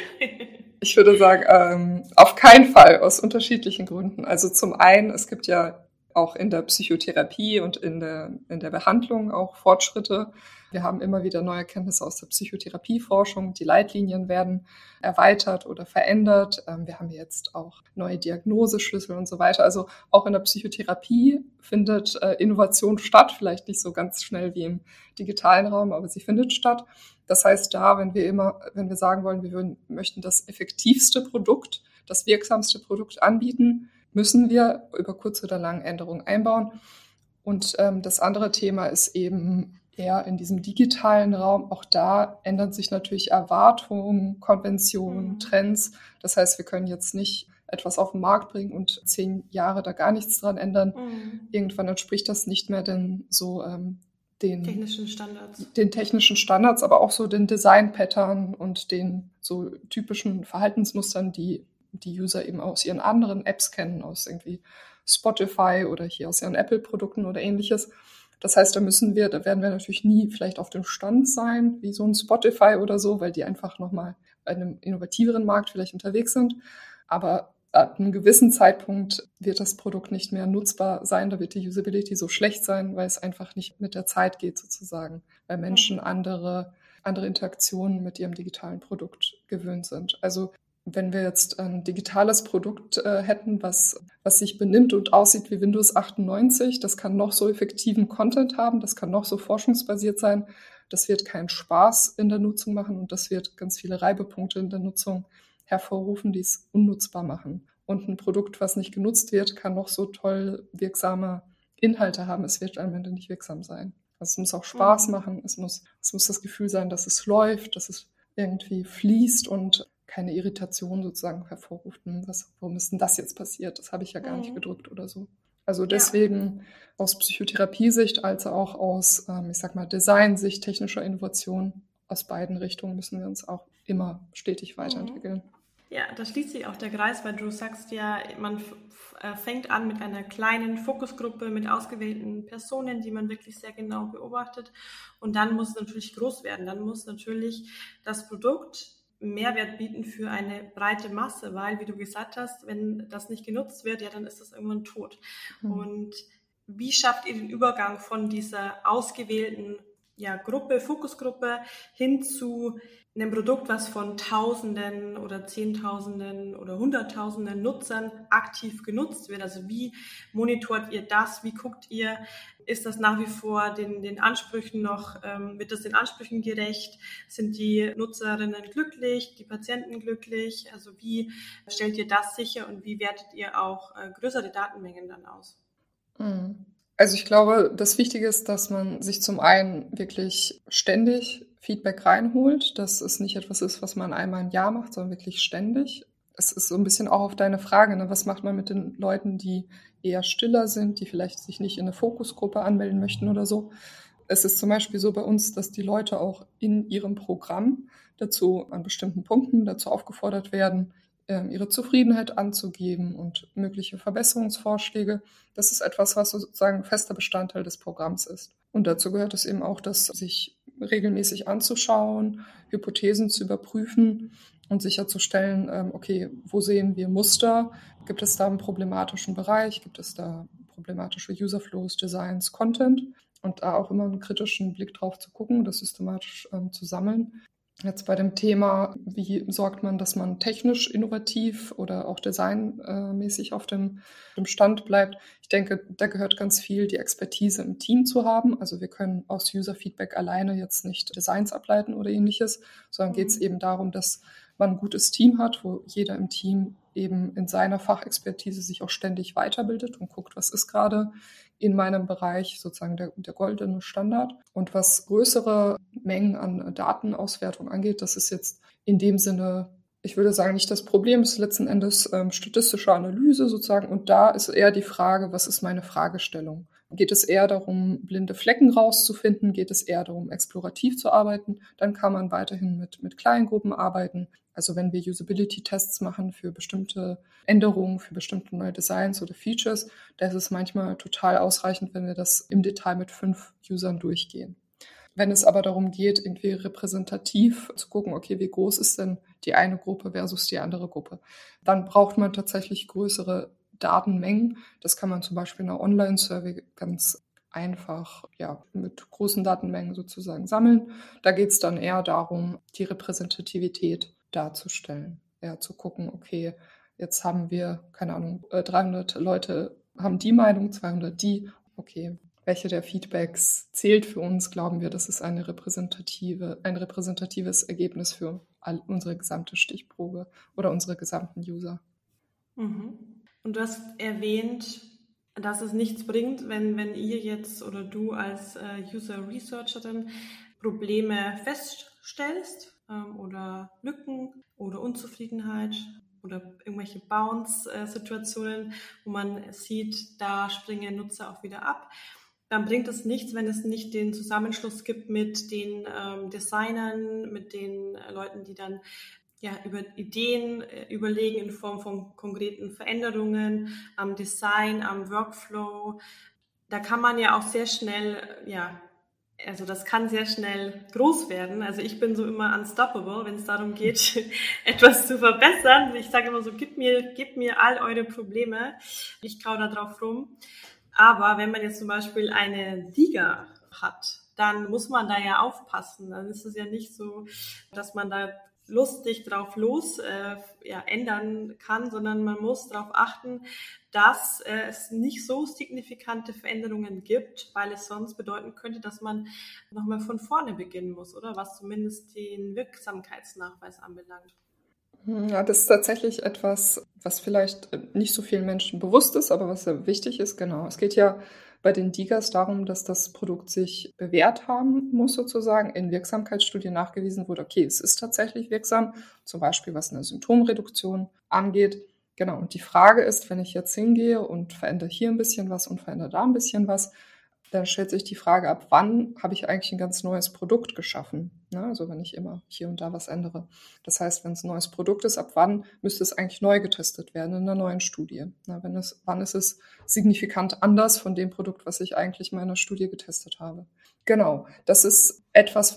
Ich würde sagen, auf keinen Fall, aus unterschiedlichen Gründen. Also zum einen, es gibt ja auch in der Psychotherapie und in der Behandlung auch Fortschritte. Wir haben immer wieder neue Erkenntnisse aus der Psychotherapieforschung. Die Leitlinien werden erweitert oder verändert. Wir haben jetzt auch neue Diagnoseschlüssel und so weiter. Also auch in der Psychotherapie findet Innovation statt. Vielleicht nicht so ganz schnell wie im digitalen Raum, aber sie findet statt. Das heißt, wenn wir sagen wollen, wir möchten das effektivste Produkt, das wirksamste Produkt anbieten, müssen wir über kurz oder lang Änderungen einbauen. Und das andere Thema ist eben eher in diesem digitalen Raum. Auch da ändern sich natürlich Erwartungen, Konventionen, Trends. Das heißt, wir können jetzt nicht etwas auf den Markt bringen und 10 Jahre da gar nichts dran ändern. Irgendwann entspricht das nicht mehr denn so den technischen Standards, aber auch so den Design-Pattern und den so typischen Verhaltensmustern, die User eben aus ihren anderen Apps kennen, aus irgendwie Spotify oder hier aus ihren Apple-Produkten oder ähnliches. Das heißt, da werden wir natürlich nie vielleicht auf dem Stand sein, wie so ein Spotify oder so, weil die einfach nochmal bei einem innovativeren Markt vielleicht unterwegs sind. Aber ab einem gewissen Zeitpunkt wird das Produkt nicht mehr nutzbar sein, da wird die Usability so schlecht sein, weil es einfach nicht mit der Zeit geht sozusagen, weil Menschen andere Interaktionen mit ihrem digitalen Produkt gewöhnt sind. Also Wenn wir jetzt ein digitales Produkt hätten, was sich benimmt und aussieht wie Windows 98, das kann noch so effektiven Content haben, das kann noch so forschungsbasiert sein, das wird keinen Spaß in der Nutzung machen und das wird ganz viele Reibepunkte in der Nutzung hervorrufen, die es unnutzbar machen. Und ein Produkt, was nicht genutzt wird, kann noch so toll wirksame Inhalte haben, es wird am Ende nicht wirksam sein. Also es muss auch Spaß machen, es muss das Gefühl sein, dass es läuft, dass es irgendwie fließt und keine Irritation sozusagen hervorruft. Warum ist denn das jetzt passiert? Das habe ich ja gar nicht gedrückt oder so. Also deswegen aus Psychotherapiesicht als auch aus, ich sag mal, Designsicht, technischer Innovation, aus beiden Richtungen müssen wir uns auch immer stetig weiterentwickeln. Ja, da schließt sich auch der Kreis, weil du sagst ja, man fängt an mit einer kleinen Fokusgruppe, mit ausgewählten Personen, die man wirklich sehr genau beobachtet. Und dann muss es natürlich groß werden. Dann muss natürlich das Produkt Mehrwert bieten für eine breite Masse, weil, wie du gesagt hast, wenn das nicht genutzt wird, ja, dann ist das irgendwann tot. Und wie schafft ihr den Übergang von dieser ausgewählten Gruppe, Fokusgruppe hin zu einem Produkt, was von Tausenden oder Zehntausenden oder Hunderttausenden Nutzern aktiv genutzt wird? Also wie monitort ihr das? Wie guckt ihr, ist das nach wie vor den Ansprüchen noch, wird das den Ansprüchen gerecht? Sind die Nutzerinnen glücklich, die Patienten glücklich? Also wie stellt ihr das sicher und wie wertet ihr auch größere Datenmengen dann aus? Also ich glaube, das Wichtige ist, dass man sich zum einen wirklich ständig Feedback reinholt, dass es nicht etwas ist, was man einmal im Jahr macht, sondern wirklich ständig. Es ist so ein bisschen auch auf deine Frage, ne? Was macht man mit den Leuten, die eher stiller sind, die vielleicht sich nicht in eine Fokusgruppe anmelden möchten oder so. Es ist zum Beispiel so bei uns, dass die Leute auch in ihrem Programm dazu an bestimmten Punkten dazu aufgefordert werden, ihre Zufriedenheit anzugeben und mögliche Verbesserungsvorschläge. Das ist etwas, was sozusagen fester Bestandteil des Programms ist. Und dazu gehört es eben auch, das sich regelmäßig anzuschauen, Hypothesen zu überprüfen und sicherzustellen, okay, wo sehen wir Muster? Gibt es da einen problematischen Bereich? Gibt es da problematische Userflows, Designs, Content? Und da auch immer einen kritischen Blick drauf zu gucken, das systematisch zu sammeln. Jetzt bei dem Thema, wie sorgt man, dass man technisch innovativ oder auch designmäßig auf dem Stand bleibt. Ich denke, da gehört ganz viel die Expertise im Team zu haben. Also wir können aus User-Feedback alleine jetzt nicht Designs ableiten oder ähnliches, sondern geht es eben darum, dass man ein gutes Team hat, wo jeder im Team eben in seiner Fachexpertise sich auch ständig weiterbildet und guckt, was ist gerade in meinem Bereich sozusagen der goldene Standard. Und was größere Mengen an Datenauswertung angeht, das ist jetzt in dem Sinne, ich würde sagen, nicht das Problem, es ist letzten Endes statistische Analyse sozusagen. Und da ist eher die Frage, was ist meine Fragestellung? Geht es eher darum, blinde Flecken rauszufinden? Geht es eher darum, explorativ zu arbeiten? Dann kann man weiterhin mit Kleingruppen arbeiten. Also wenn wir Usability-Tests machen für bestimmte Änderungen, für bestimmte neue Designs oder Features, da ist es manchmal total ausreichend, wenn wir das im Detail mit 5 Usern durchgehen. Wenn es aber darum geht, irgendwie repräsentativ zu gucken, okay, wie groß ist denn die eine Gruppe versus die andere Gruppe, dann braucht man tatsächlich größere Datenmengen. Das kann man zum Beispiel in einer Online-Survey ganz einfach mit großen Datenmengen sozusagen sammeln. Da geht es dann eher darum, die Repräsentativität darzustellen. Ja, zu gucken, okay, jetzt haben wir, keine Ahnung, 300 Leute haben die Meinung, 200 die. Okay, welche der Feedbacks zählt für uns? Glauben wir, das ist ein repräsentatives Ergebnis für unsere gesamte Stichprobe oder unsere gesamten User. Und du hast erwähnt, dass es nichts bringt, wenn ihr jetzt oder du als User-Researcherin Probleme feststellst oder Lücken oder Unzufriedenheit oder irgendwelche Bounce-Situationen, wo man sieht, da springen Nutzer auch wieder ab. Dann bringt es nichts, wenn es nicht den Zusammenschluss gibt mit den Designern, mit den Leuten, die dann über Ideen überlegen in Form von konkreten Veränderungen am Design, am Workflow. Da kann man ja auch sehr schnell, also das kann sehr schnell groß werden. Also ich bin so immer unstoppable, wenn es darum geht, etwas zu verbessern. Ich sage immer so, gib mir all eure Probleme. Ich kau da drauf rum. Aber wenn man jetzt zum Beispiel eine Liga hat, dann muss man da ja aufpassen. Dann ist es ja nicht so, dass man da lustig drauf los ändern kann, sondern man muss darauf achten, dass es nicht so signifikante Veränderungen gibt, weil es sonst bedeuten könnte, dass man nochmal von vorne beginnen muss, oder? Was zumindest den Wirksamkeitsnachweis anbelangt. Ja, das ist tatsächlich etwas, was vielleicht nicht so vielen Menschen bewusst ist, aber was sehr wichtig ist. Genau. Es geht ja bei den DIGAs darum, dass das Produkt sich bewährt haben muss, sozusagen, in Wirksamkeitsstudien nachgewiesen wurde, okay, es ist tatsächlich wirksam, zum Beispiel was eine Symptomreduktion angeht. Genau. Und die Frage ist, wenn ich jetzt hingehe und verändere hier ein bisschen was und verändere da ein bisschen was, dann stellt sich die Frage, ab wann habe ich eigentlich ein ganz neues Produkt geschaffen? Ne? Also wenn ich immer hier und da was ändere. Das heißt, wenn es ein neues Produkt ist, ab wann müsste es eigentlich neu getestet werden in einer neuen Studie? Na, wann ist es signifikant anders von dem Produkt, was ich eigentlich in meiner Studie getestet habe? Genau, das ist etwas,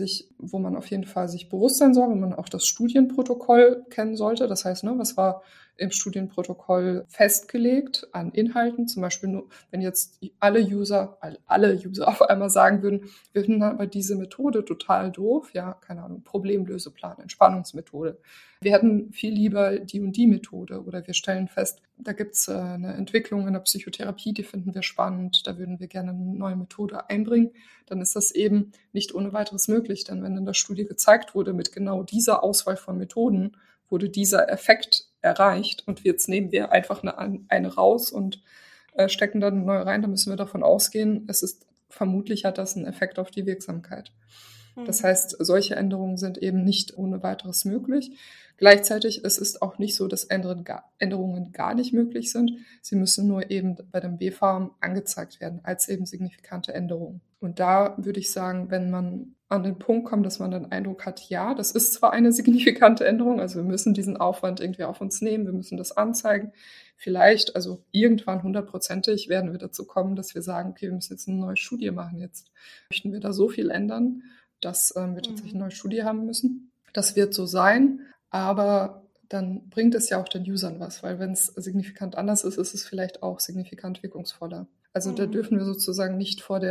wo man auf jeden Fall sich bewusst sein soll, wenn man auch das Studienprotokoll kennen sollte. Das heißt, was war im Studienprotokoll festgelegt an Inhalten? Zum Beispiel, nur, wenn jetzt alle User auf einmal sagen würden, wir finden aber diese Methode total doof, ja, keine Ahnung, Problemlöseplan, Entspannungsmethode. Wir hätten viel lieber die und die Methode oder wir stellen fest, da gibt es eine Entwicklung in der Psychotherapie, die finden wir spannend, da würden wir gerne eine neue Methode einbringen, dann ist das eben nicht ohne weiteres möglich, denn wenn in der Studie gezeigt wurde, mit genau dieser Auswahl von Methoden wurde dieser Effekt erreicht und jetzt nehmen wir einfach eine raus und stecken dann eine neue rein, dann müssen wir davon ausgehen, vermutlich hat das einen Effekt auf die Wirksamkeit. Das heißt, solche Änderungen sind eben nicht ohne weiteres möglich. Gleichzeitig es ist auch nicht so, dass Änderungen gar nicht möglich sind. Sie müssen nur eben bei dem BfArM angezeigt werden als eben signifikante Änderungen. Und da würde ich sagen, wenn man an den Punkt kommt, dass man den Eindruck hat, ja, das ist zwar eine signifikante Änderung, also wir müssen diesen Aufwand irgendwie auf uns nehmen, wir müssen das anzeigen. Vielleicht, also irgendwann 100%ig werden wir dazu kommen, dass wir sagen, okay, wir müssen jetzt eine neue Studie machen. Jetzt möchten wir da so viel ändern, dass wir tatsächlich eine neue Studie haben müssen. Das wird so sein, aber dann bringt es ja auch den Usern was, weil wenn es signifikant anders ist, ist es vielleicht auch signifikant wirkungsvoller. Also da dürfen wir sozusagen nicht vor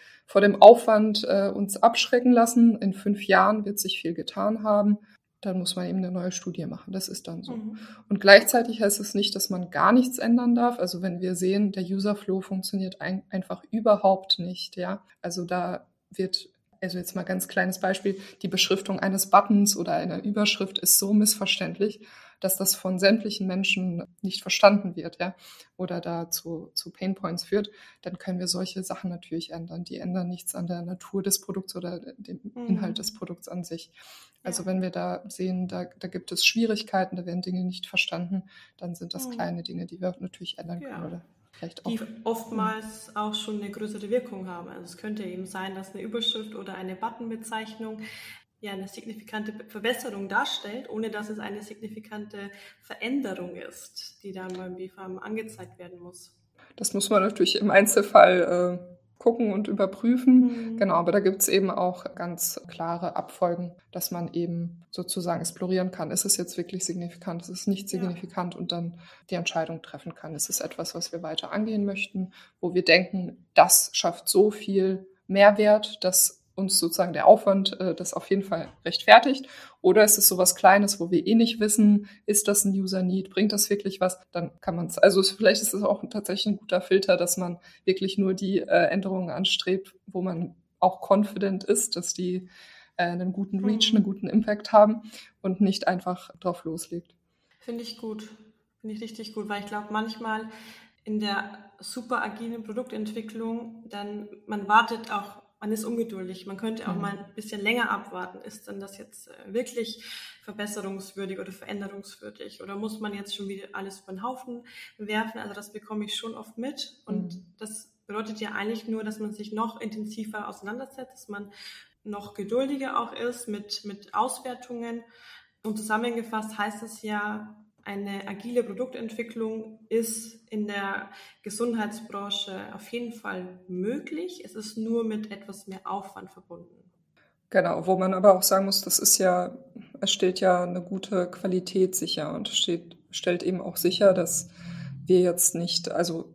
dem Aufwand uns abschrecken lassen. In 5 Jahren wird sich viel getan haben. Dann muss man eben eine neue Studie machen. Das ist dann so. Und gleichzeitig heißt es nicht, dass man gar nichts ändern darf. Also wenn wir sehen, der User-Flow funktioniert einfach überhaupt nicht. Ja, also da wird, also jetzt mal ganz kleines Beispiel, die Beschriftung eines Buttons oder einer Überschrift ist so missverständlich, dass das von sämtlichen Menschen nicht verstanden wird, ja, oder da zu Painpoints führt, dann können wir solche Sachen natürlich ändern. Die ändern nichts an der Natur des Produkts oder dem Inhalt des Produkts an sich. Also wenn wir da sehen, da gibt es Schwierigkeiten, da werden Dinge nicht verstanden, dann sind das kleine Dinge, die wir natürlich ändern können. Oder vielleicht auch, die oftmals auch schon eine größere Wirkung haben. Also es könnte eben sein, dass eine Überschrift oder eine Buttonbezeichnung eine signifikante Verbesserung darstellt, ohne dass es eine signifikante Veränderung ist, die dann beim BfArM angezeigt werden muss. Das muss man natürlich im Einzelfall gucken und überprüfen. Genau, aber da gibt es eben auch ganz klare Abfolgen, dass man eben sozusagen explorieren kann. Ist es jetzt wirklich signifikant? Ist es nicht signifikant? Und dann die Entscheidung treffen kann. Ist es etwas, was wir weiter angehen möchten, wo wir denken, das schafft so viel Mehrwert, dass uns sozusagen der Aufwand das auf jeden Fall rechtfertigt? Oder ist es sowas Kleines, wo wir nicht wissen, ist das ein User-Need, bringt das wirklich was? Dann kann man es, also vielleicht ist es auch tatsächlich ein guter Filter, dass man wirklich nur die Änderungen anstrebt, wo man auch confident ist, dass die einen guten Reach, einen guten Impact haben und nicht einfach drauf loslegt. Finde ich gut. Finde ich richtig gut, weil ich glaube, manchmal in der super agilen Produktentwicklung, man wartet auch, man ist ungeduldig. Man könnte auch mal ein bisschen länger abwarten. Ist denn das jetzt wirklich verbesserungswürdig oder veränderungswürdig? Oder muss man jetzt schon wieder alles über den Haufen werfen? Also das bekomme ich schon oft mit. Und das bedeutet ja eigentlich nur, dass man sich noch intensiver auseinandersetzt, dass man noch geduldiger auch ist mit Auswertungen. Und zusammengefasst heißt es ja, eine agile Produktentwicklung ist in der Gesundheitsbranche auf jeden Fall möglich. Es ist nur mit etwas mehr Aufwand verbunden. Genau, wo man aber auch sagen muss, es stellt ja eine gute Qualität sicher und stellt eben auch sicher, dass wir jetzt nicht, also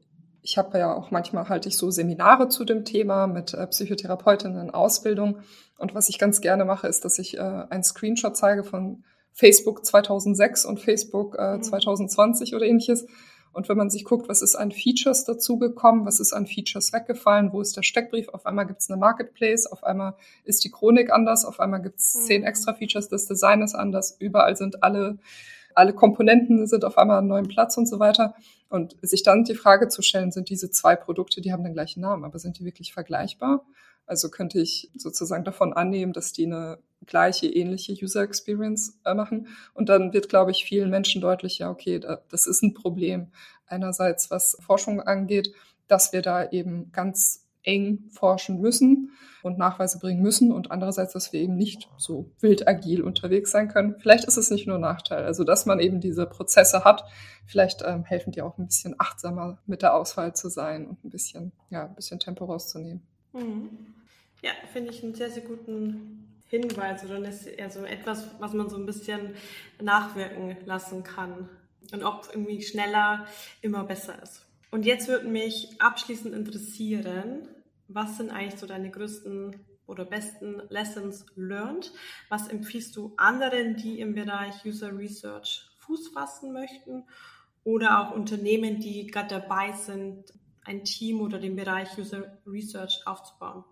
Ich habe ja auch manchmal halte ich so Seminare zu dem Thema mit Psychotherapeutinnen in Ausbildung. Und was ich ganz gerne mache, ist, dass ich einen Screenshot zeige von Facebook 2006 und Facebook 2020 oder ähnliches. Und wenn man sich guckt, was ist an Features dazugekommen, was ist an Features weggefallen, wo ist der Steckbrief, auf einmal gibt es eine Marketplace, auf einmal ist die Chronik anders, auf einmal gibt es 10 extra Features, das Design ist anders, überall sind alle Komponenten sind auf einmal an einem neuen Platz und so weiter. Und sich dann die Frage zu stellen, sind diese 2 Produkte, die haben den gleichen Namen, aber sind die wirklich vergleichbar? Also könnte ich sozusagen davon annehmen, dass die eine gleiche, ähnliche User Experience machen. Und dann wird, glaube ich, vielen Menschen deutlich, ja, okay, das ist ein Problem. Einerseits, was Forschung angeht, dass wir da eben ganz eng forschen müssen und Nachweise bringen müssen und andererseits, dass wir eben nicht so wild agil unterwegs sein können. Vielleicht ist es nicht nur ein Nachteil, also dass man eben diese Prozesse hat. Vielleicht helfen die auch ein bisschen achtsamer mit der Auswahl zu sein und ein bisschen Tempo rauszunehmen. Ja, finde ich einen sehr, sehr guten Hinweis oder also etwas, was man so ein bisschen nachwirken lassen kann und ob irgendwie schneller immer besser ist. Und jetzt würde mich abschließend interessieren, was sind eigentlich so deine größten oder besten Lessons learned? Was empfiehlst du anderen, die im Bereich User Research Fuß fassen möchten oder auch Unternehmen, die gerade dabei sind, ein Team oder den Bereich User Research aufzubauen?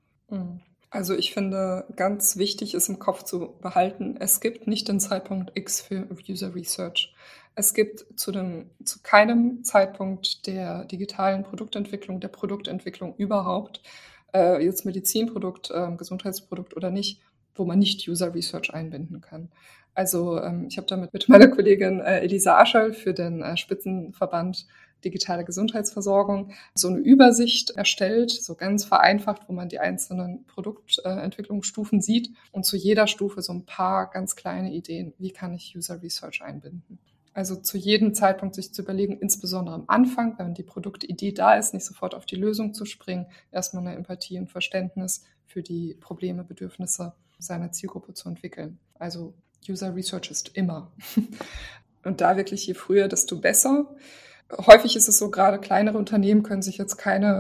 Also ich finde, ganz wichtig ist im Kopf zu behalten, es gibt nicht den Zeitpunkt X für User Research. Es gibt zu keinem Zeitpunkt der digitalen Produktentwicklung, der Produktentwicklung überhaupt, jetzt Medizinprodukt, Gesundheitsprodukt oder nicht, wo man nicht User Research einbinden kann. Also ich habe damit mit meiner Kollegin Elisa Aschel für den Spitzenverband digitale Gesundheitsversorgung so eine Übersicht erstellt, so ganz vereinfacht, wo man die einzelnen Produktentwicklungsstufen sieht und zu jeder Stufe so ein paar ganz kleine Ideen, wie kann ich User Research einbinden. Also zu jedem Zeitpunkt sich zu überlegen, insbesondere am Anfang, wenn die Produktidee da ist, nicht sofort auf die Lösung zu springen, erstmal eine Empathie und Verständnis für die Probleme, Bedürfnisse seiner Zielgruppe zu entwickeln. Also User Research ist immer. Und da wirklich je früher, desto besser. Häufig ist es so, gerade kleinere Unternehmen können sich jetzt keine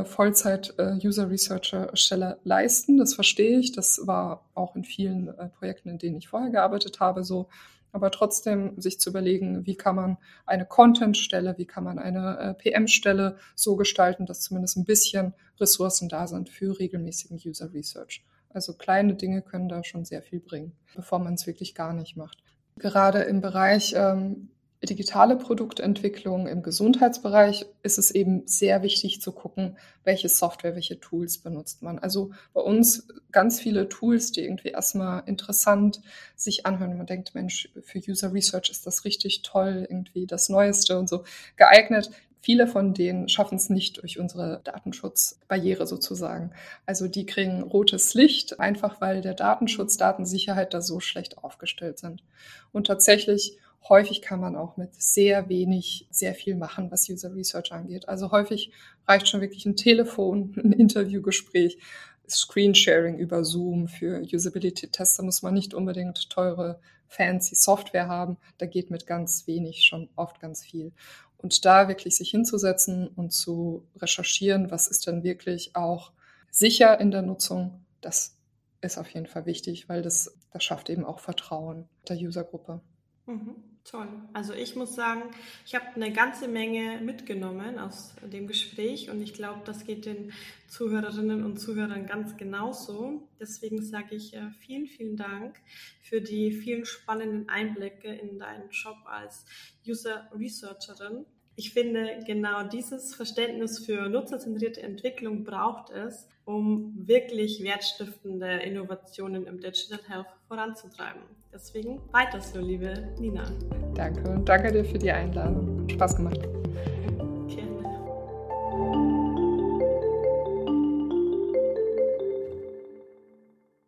Vollzeit-User-Researcher-Stelle leisten. Das verstehe ich. Das war auch in vielen Projekten, in denen ich vorher gearbeitet habe, so. Aber trotzdem sich zu überlegen, wie kann man eine Content-Stelle, wie kann man eine PM-Stelle so gestalten, dass zumindest ein bisschen Ressourcen da sind für regelmäßigen User-Research. Also kleine Dinge können da schon sehr viel bringen, bevor man es wirklich gar nicht macht. Gerade im Bereich digitale Produktentwicklung im Gesundheitsbereich ist es eben sehr wichtig zu gucken, welche Software, welche Tools benutzt man. Also bei uns ganz viele Tools, die irgendwie erstmal interessant sich anhören. Man denkt, Mensch, für User Research ist das richtig toll, irgendwie das Neueste und so geeignet. Viele von denen schaffen es nicht durch unsere Datenschutzbarriere sozusagen. Also die kriegen rotes Licht, einfach weil der Datenschutz, Datensicherheit da so schlecht aufgestellt sind. Und tatsächlich häufig kann man auch mit sehr wenig sehr viel machen, was User Research angeht. Also häufig reicht schon wirklich ein Telefon, ein Interviewgespräch, Screensharing über Zoom für Usability-Tests. Da muss man nicht unbedingt teure, fancy Software haben. Da geht mit ganz wenig schon oft ganz viel. Und da wirklich sich hinzusetzen und zu recherchieren, was ist denn wirklich auch sicher in der Nutzung, das ist auf jeden Fall wichtig, weil das schafft eben auch Vertrauen der Usergruppe. Toll. Also ich muss sagen, ich habe eine ganze Menge mitgenommen aus dem Gespräch und ich glaube, das geht den Zuhörerinnen und Zuhörern ganz genauso. Deswegen sage ich vielen, vielen Dank für die vielen spannenden Einblicke in deinen Job als User Researcherin. Ich finde, genau dieses Verständnis für nutzerzentrierte Entwicklung braucht es, um wirklich wertstiftende Innovationen im Digital Health voranzutreiben. Deswegen weiter so, liebe Nina. Danke und danke dir für die Einladung. Spaß gemacht.